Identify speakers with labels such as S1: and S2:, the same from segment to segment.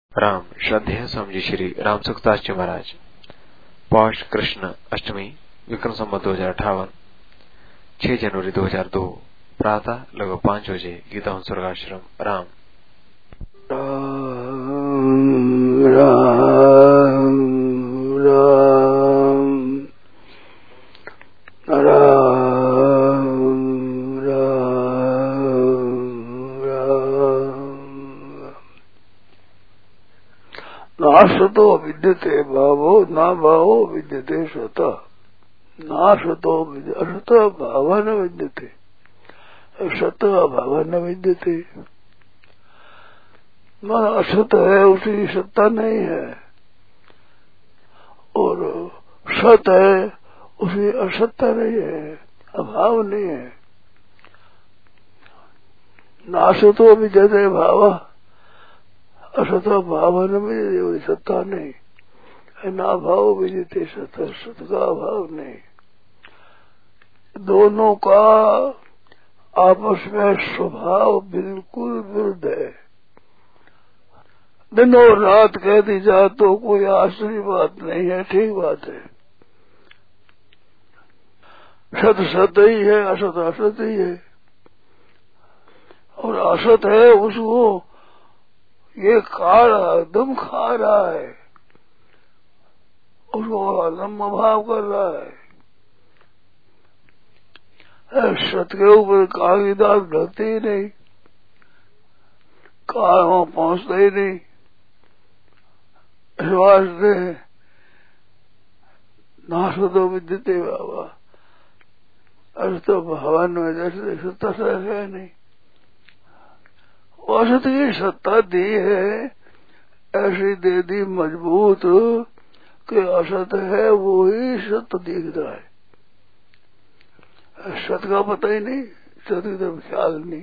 S1: राम श्रद्धेय स्वामी श्री राम सुखदास जी महाराज। पौष कृष्ण अष्टमी विक्रम संवत 2058 6 जनवरी 2002 प्रातः लगभग 5 बजे गीता स्वर्गाश्रम राम
S2: राम राम राम राम राम नाशतो विद्यते भावो न भावो विद्यते स्वतः नाशतो असत भाव न विद्यते सत भाव न विद्यते। मन असत है उसकी सत्ता नहीं है और सत है उसकी असत्ता नहीं है, अभाव नहीं है। नाशतो विद्यते भाव असत भाव न विद्यते, सत्ता नहीं। ना भाव विद्यते सत, सत का अभाव नहीं। दोनों का आपस में स्वभाव बिल्कुल विरुद्ध है। दिन और रात कह दी जाए तो कोई आश्चर्य बात नहीं है, ठीक बात है। सत सत ही है, असत असत ही है। और असत है उसको ये खा रहा है, दम खा रहा है, उसको लम्बा भाव कर रहा है। सत के ऊपर काली दाग ढलती ही नहीं, काल वहां पहुंचता ही नहीं। इस वास्ते नाशतो विद्यते बाबा असत भवन में जैसे सत्ता से है नहीं। असत की सत्ता दी है, ऐसी दे दी मजबूत कि असत है वो ही सत्य दिखता है। सत का पता ही नहीं, सत की तरफ ख्याल नहीं।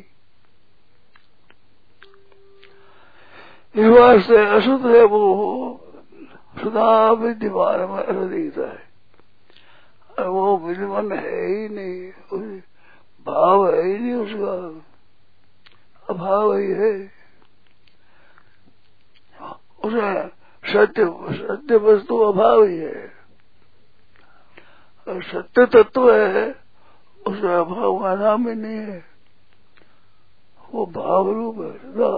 S2: इस वास्ते असत है वो सदा विद्यमान में असत दिखता है, और वो विद्यमान है ही नहीं, भाव है ही नहीं, उसका अभाव ही है। उसे सत्य वस्तु अभाव ही है, और सत्य तत्व है उसका अभाव का नाम ही नहीं है। वो भाव रूप है, सदा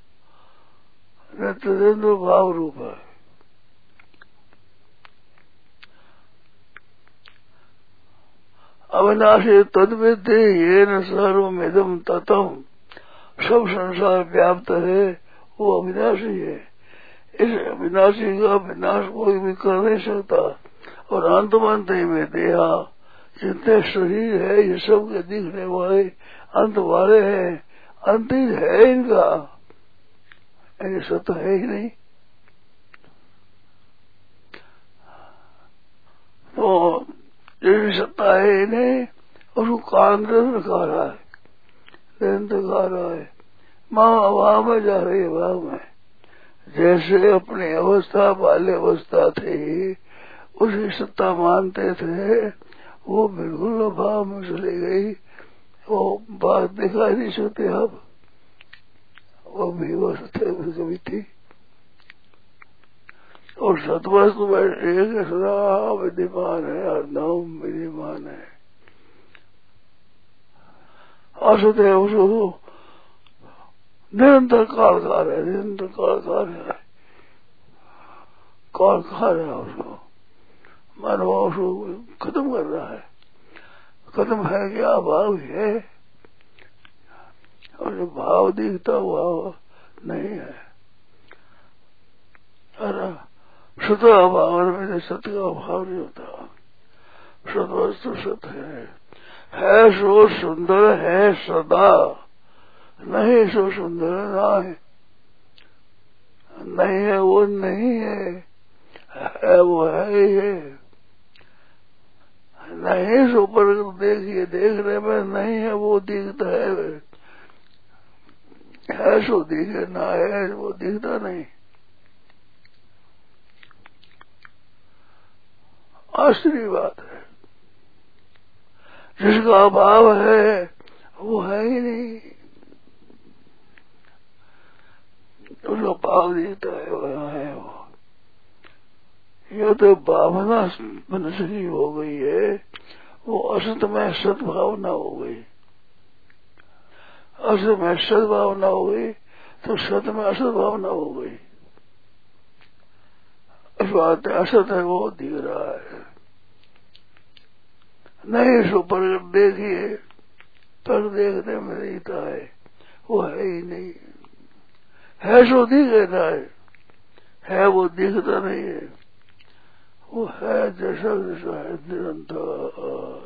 S2: नित्य भाव रूप है। अविनाशी तद्विद्य ये न सर्वमिदं ततम्, सब संसार व्याप्त है, वो अविनाशी है। इस अविनाशी का विनाश कोई भी कर नहीं सकता। और अंत में देहा जितने शरीर है ये सब के दिखने वाले अंत वाले हैं, अंत ही है इनका, ये सत्य है ही नहीं। तो ये सत्ता है ही नहीं, उसको काल खा रहा है, निरंतर खा रहा है। माँ अभाव में जा रही है, भाव में जैसे अपनी अवस्था बाल्य अवस्था थी उसी सत्ता मानते थे, वो बिल्कुल अभाव में चली गई। वो बात दिखाई नहीं सकती अब, वो भी वो सत्य कभी थी। और सतवस्तु में एक सदा विद्यमान है, हरदम विद्यमान है। असत है उसको निरंतर काल खा रहा है, निरंतर काल खा रहा है, काल खा रहा है उसको, मानव उसको खत्म कर रहा है। खत्म है क्या? भाव है, और जो भाव दिखता हुआ नहीं है। अरे सत अभाव में सत्य का अभाव नहीं होता। सत वस्तु सत्य है सो सुंदर है सदा, नहीं सो सुंदर ना है, नहीं है वो नहीं है वो है ही है। नहीं सो पर देखिए, देखने में नहीं है वो दिखता है सो दिखे, ना है वो दिखता नहीं। आश्चर्य बात है, जिसका अभाव है वो है ही नहीं। उसका भाव दिखता है वहाँ है वो। ये तो भावना मनुष्य की हो गई है, वो असत में सद्भावना हो गई। असत में सद्भावना हो गई तो सत में असत भावना हो गई। बात असत है वो दिख रहा है, नहीं इसको पर देखिए, पर देखने में रहता है, वो है ही नहीं। है सो दिख रहा है वो दिखता नहीं है, वो है जैसा जैसा है निरंतर।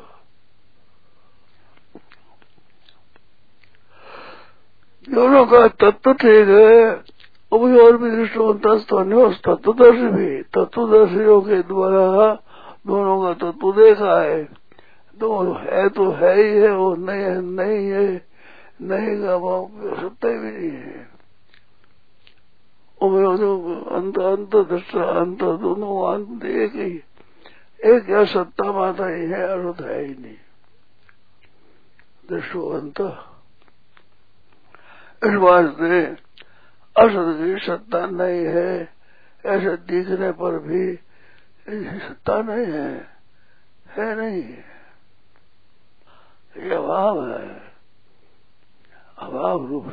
S2: दोनों का तत्व ठीक है, और भी दृष्टिकोण तत्वदर्शी भी, तत्वदर्शियों के द्वारा दोनों का तत्व देखा है। दोनों है तो है ही है, वो नहीं है नहीं है, नहीं का भाव सत्य भी नहीं है। अंत अंत दृष्टा अंत दोनों अंत एक ही, एक या सत्ता माता ही है, अर्थ है ही नहीं। दृष्टो अंत इस वास्ते असत की सत्ता नहीं है, ऐसे दिखने पर भी सत्ता नहीं है नहीं, ये अभाव है, अभाव रूप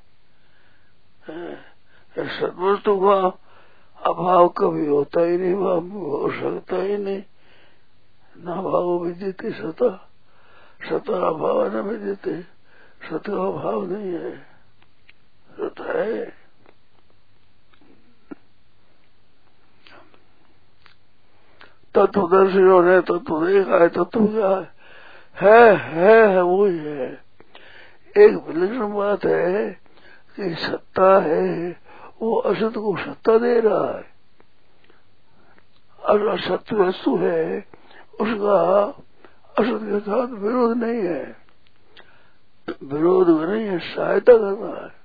S2: से। सदवस्तु का अभाव कभी होता ही नहीं, वह हो सकता ही नहीं। न भाव विद्यते सता, सता अभाव न विद्यते, सत का अभाव नहीं है, सत है। तत्वदर्शियों ने तत्व देखा है, तत्व क्या है वही है। एक विलक्षण बात है कि सत्ता है, वो असत को सत्ता दे रहा है, और असत्य वस्तु है उसका असत के साथ विरोध नहीं है, विरोध नहीं है, सहायता कर रहा है।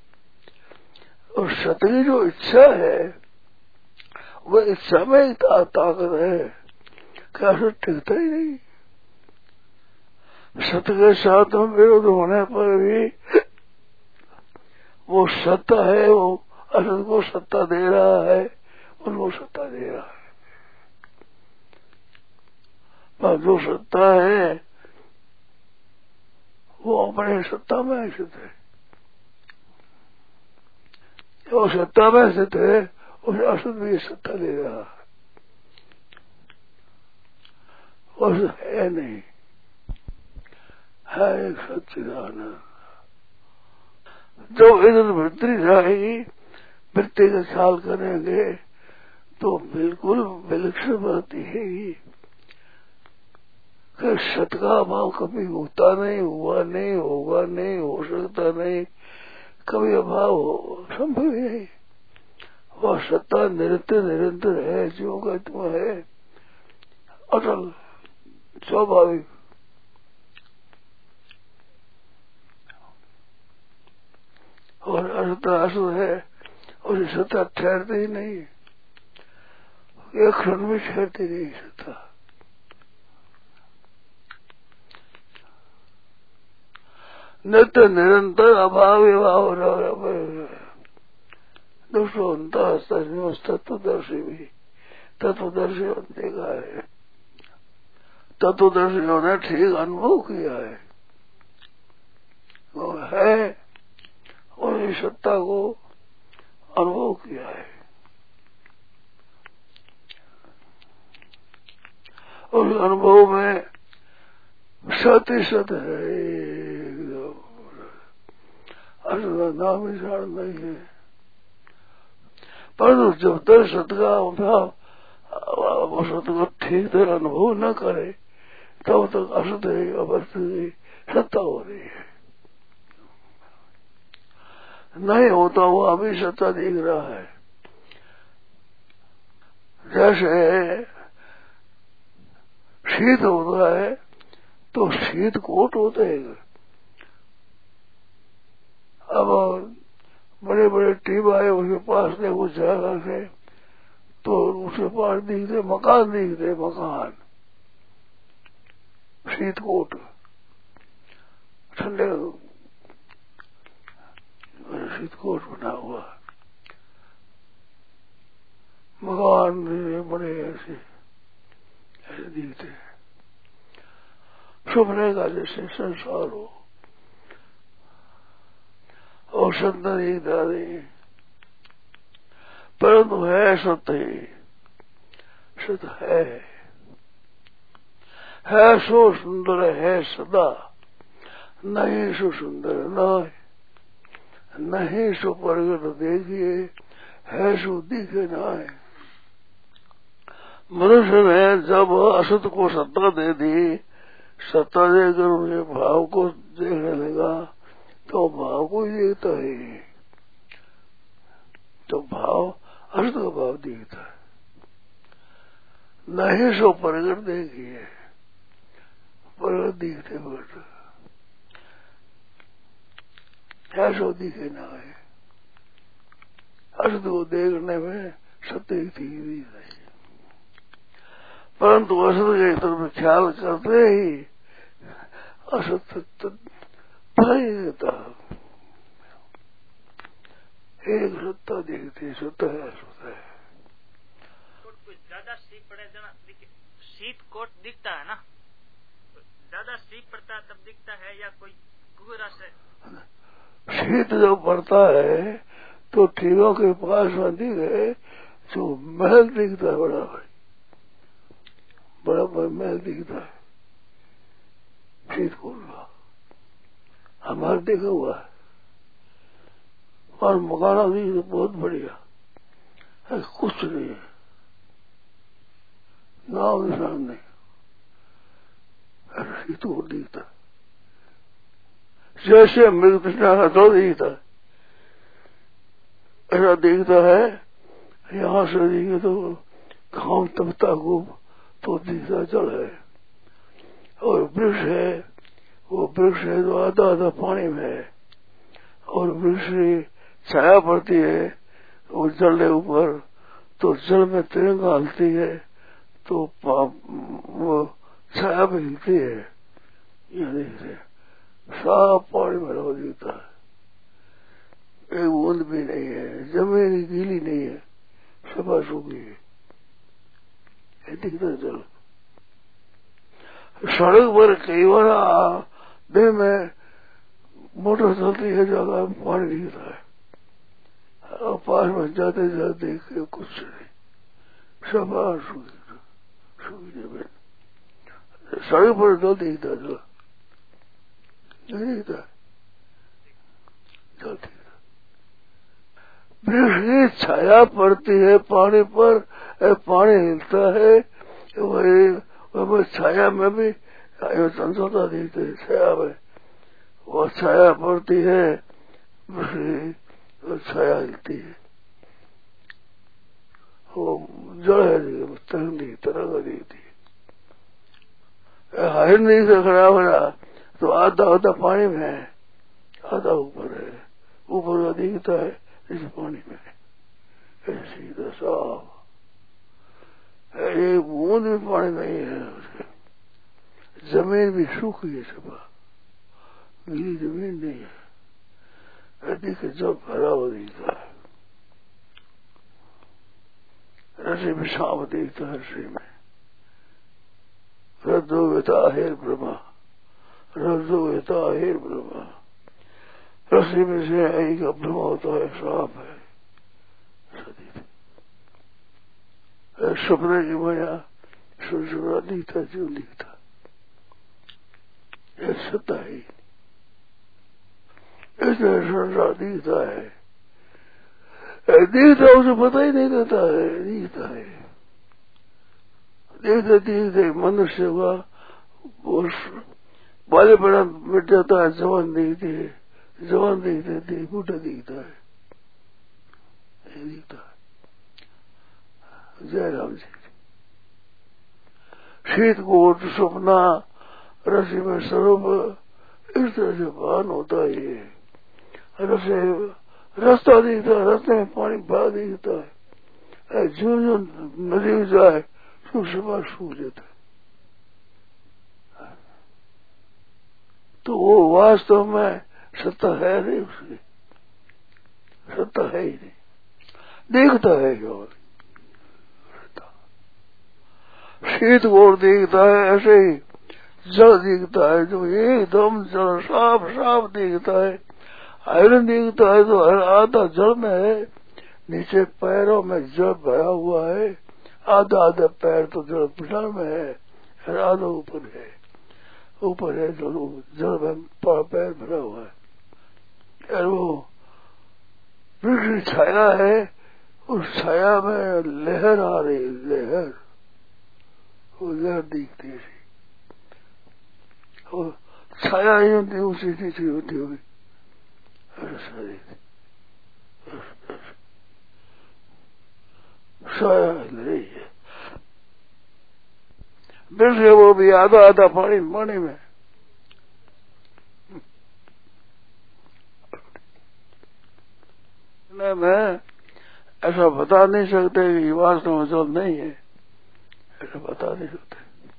S2: और सत्य की जो इच्छा है वह इच्छा में एक ताकत है, क्या असत टिकता ही नहीं। सत्य के साथ में विरोध होने पर भी वो सत्ता है, वो असत को सत्ता दे रहा है, उनको सत्ता दे रहा है। पर जो सत्ता है वो अपने सत्ता में स्थित है, जो सत्ता में स्थित है उसे असत भी सत्ता दे रहा है, उस है नहीं, है एक सच्चिदानंद। जो इधर वृत्ति रहेगी, वृत्ति का ख्याल करेंगे तो बिल्कुल विलक्षण वृत्ति है कि सत का अभाव कभी होता नहीं, हुआ नहीं, होगा नहीं, हो सकता नहीं, कभी अभाव हो संभव ही नहीं। वह सत्ता निरंतर निरंतर है, जो गत्व है, अटल स्वाभाविक। और असत असत है, और सत्ता ठहरती ही नहीं, एक क्षण में ठहरती नहीं सत्ता। नित्य निरंतर अभाव दूसरों तत्वदर्शी भी, तत्वदर्शियों ने देखा है, तत्वदर्शियों ने ठीक अनुभव किया है, वो है और इस सत्ता को अनुभव किया है। उस अनुभव में सत ही सत है, नाम विचार नहीं है। परंतु जब तक सत का अभाव, सत को ठीक तरह अनुभव न करे तब तक असत अवस्थी सत्ता हो रही है। नहीं होता हुआ अभी सत्ता दिख रहा है। जैसे शीत होता है तो शीत कोट होता है, अब बड़े बड़े टीम आए उसके पास ने कुछ जगह से तो उसके पास दिखते मकान, दिखते मकान, शीत कोट, ठंडे शीत कोट बना हुआ। मकान बड़े ऐसे दिखते हैं, सपने का जैसे संसार हो और सत्य दिखता नहीं, परंतु है सत्य ही, सत्य है सो सुंदर है सदा, नहीं सो सुंदर नहीं सो प्रगट देखिए, है सो दिखे ना है। मनुष्य ने जब असत को सत्ता दे दी, सत्ता देकर उनके भाव को देखने लगा, तो भाव को ही देखता है, तो भाव असत का भाव दिखता है। नहीं सो प्रगट देखिए, प्रगट दिखते बट ऐसो दिखे ना है। असत को देखने में सत्य थी नहीं, परंतु असत के तरफ ख्याल करते ही असत पता ही देता, एक सत्ता दिखती, सत्य है सत्य है।
S3: ज्यादा शीत पड़े शीत कोट दिखता है ना, ज्यादा शीत पड़ता है तब दिखता है, या कोई कुहरा से
S2: शीत जब पड़ता है तो ठीकों के पास में दिखे जो महल दिखता है, बड़ा बड़ा महल दिखता है शीत कोट का, हमारे देखा हुआ है। और मकाना भी तो बहुत बढ़िया है, कुछ नहीं है, नाव निशान नहीं, शीत कोट दिखता है जैसे मृग तृष्णा का तो दिखता है, ऐसा दिखता है। यहाँ से देखे तो घाम तपता को तो दिखता जल है, और वृक्ष है, वो वृक्ष है तो आधा आधा पानी में है, और वृक्ष की छाया पड़ती है वो जल के ऊपर, तो जल में तिरंगा हलती है तो वो छाया भी हिलती है। यह देखते साफ पानी में रहो दिखता है, एक बूंद भी नहीं है, जमीन गीली नहीं है, सफा सूखी है, दिखता चलो। सड़क पर कई बार दिन में मोटर चलती है, ज्यादा पानी दिखता है, और पास में जाते जाते देखे कुछ नहीं, सफा सूखी जमीन, सड़क पर तो दिखता चलो, नहीं दिखता चलती। वृक्ष की छाया पड़ती है पानी पर, पानी हिलता है, वही छाया में भी चंचलता दिखती है, छाया में वो छाया पड़ती है, वृक्ष छाया हिलती है, वो जड़ है तरंग दिखती है। हिरनी से खड़ा हो रहा तो आधा आधा पानी में है, आधा ऊपर है, ऊपर का दिखता है इस पानी में, ऐसी साफ एक बूंद भी पानी नहीं है उसके, जमीन भी सूखी है, सफा गीली जमीन नहीं है, अधिक जब भरा हुआ दिखता है, रसी में सांप दिखता है, रसी में रद्दोता हेर ब्रह्मा, रद्दोता हेर ब्रह्मा, रस्सी में से एक ब्रह्मा होता है, सांप है, सपने की माया सुना दिखता जो दिखता, यह सत्ता ही इसलिए संसार दिखता है, दिखता उसे पता ही नहीं देता है, दिखता है, देखते देखते मनुष्य का बाले बड़ा मिट जाता है, जवान दिखती है, जवान दिखते बूढ़ा दिखता है, दिखता है। जय राम जी। शीत कोट सपना रसी में स्वरूप इस तरह से भान होता है, रसे रास्ता दिखता है, रास्ते में पानी बहा दिखता है, जो जो नदी में जाए तो सफा सूख जाता है, तो वो वास्तव में सत्ता है नहीं, उसकी सत्ता है ही नहीं, देखता है केवल, शीत घोर दिखता है, ऐसे ही जल दिखता है जो एकदम जल साफ साफ दिखता है। आयरन दिखता है तो आधा जल में है, नीचे पैरों में जल भरा हुआ है, आधा आधा पैर तो जल में है, आधा ऊपर है, ऊपर है जल में पैर भरा हुआ है। और वो वृक्ष छाया है, उस छाया में लहर आ रही, लहर, वो लहर दिखती है, और छाया ही होती, उसी नीचे होती होगी, छाया हिल रही है। वृक्ष वो भी आधा आधा पानी में मैं ऐसा बता नहीं सकते कि वास्तव में जल नहीं है, ऐसा बता नहीं सकते।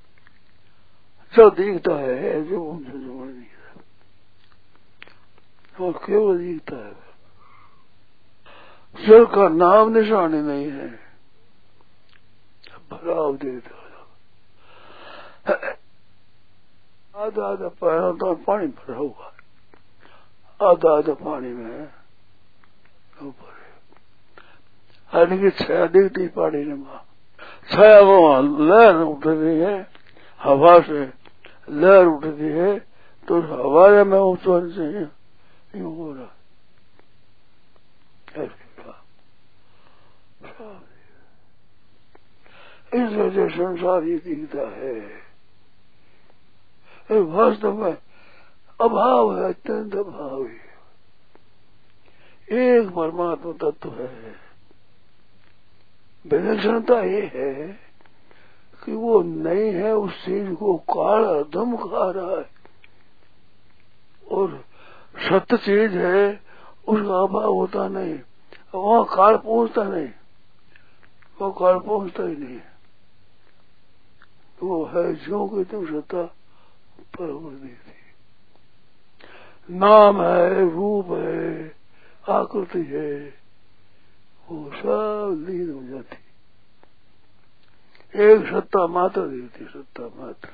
S2: जल दिखता है जो उनसे जो नहीं है, और केवल दिखता है। जल का नाम निशानी नहीं है, भराव देता आधा आधा पैरों तो पानी भरा हुआ, आधा आधा पानी में ऊपर है, की छाया दिखती पानी में, छाया वो लहर उठ रही है, हवा से लहर उठती है, तो हवा में उतर से यूं हो रहा, इस वजह संसार ही दिखता है। वास्तव में अभाव है, अत्यंत अभाव है, एक परमात्मा तत्व है। विलक्षणता ये है कि वो नहीं है, उस चीज को काल अधम खा रहा है, और सत्य चीज है उसका अभाव होता नहीं, वहां काल पहुंचता नहीं, वो काल पहुंचता ही नहीं, वो है जो कि तुम सत्ता परवर्ती थी, नाम है, रूप है, आकृति है, वो सब लीन हो जाती, एक सत्ता मात्र देती, सत्ता मात्र।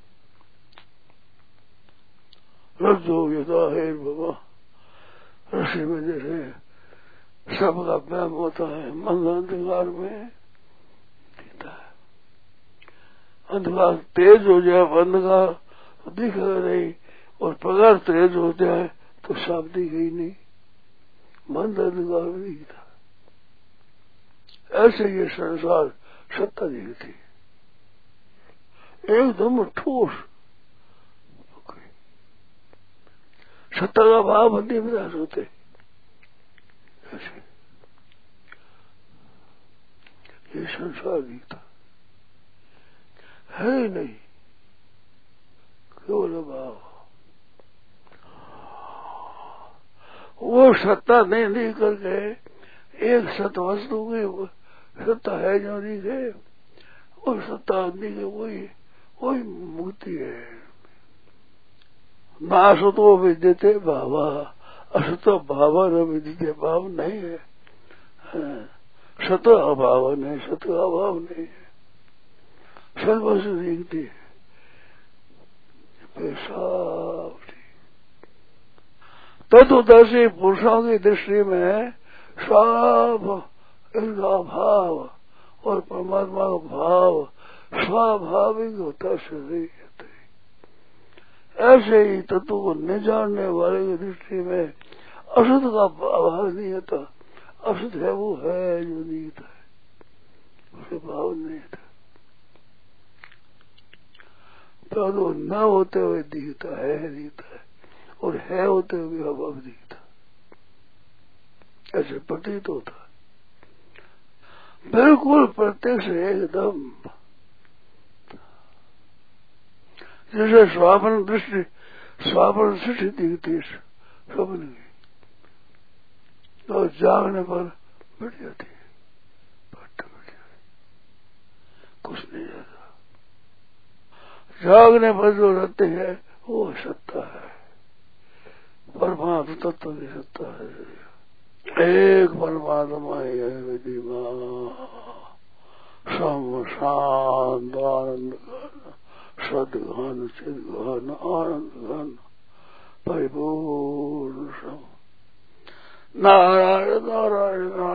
S2: रज्जो यदा है बाबा, रस्सी में जैसे सबका व्यायाम होता है, मन अंधकार में दिखता है, अंधकार तेज हो जाए, अंधकार दिख नहीं, और पगार तेज हो जाए तो साफ दिख ही नहीं, मन अंधकार में दिखता। ऐसे ये संसार सत्ता दिखती, एकदम ठोस, सत्ता का भाव बंदी विनाश होते, ऐसे ये संसार दिखता है ही नहीं, केवल भाव। वो सत्ता नहीं दिख करके एक सत वस्तु की सत्ता है जो दिखे, वो सत्ता दिखे, वही मुक्ति है। ना असतो विद्यते भावा, असतो भावा न विद्यते, भाव नहीं है, सत अभाव नहीं, सत अभाव नहीं है, सब वस्तु दिखती है, तत्वदर्शी पुरुषों की दृष्टि में सब इनका भाव और परमात्मा का भाव स्वाभाविक होता शरीर। ऐसे ही तत्व को न जानने वाले की दृष्टि में असत का अभाव नहीं होता, असत है वो है जो दिखता है, उसके भाव नहीं था, तो न होते हुए दिखता है, और है होते हुए अभाव दिखता, ऐसे प्रतीत होता है, बिल्कुल प्रत्यक्ष एकदम, जैसे स्वापन दृष्टि, स्वापन सृष्टि दिखती है स्वप्न की, तो जागने पर बैठ जाती है, कुछ नहीं जाता, जागने पर जो रहते हैं वो सत्ता है, परमात्मा तत्व की सत्ता है, एक परमात्मा है विधिमा, सम शांत आनंद घन, सदघन चिदघन आनंद घन, परिपूर्ण सम। नारायण नारायण नारायण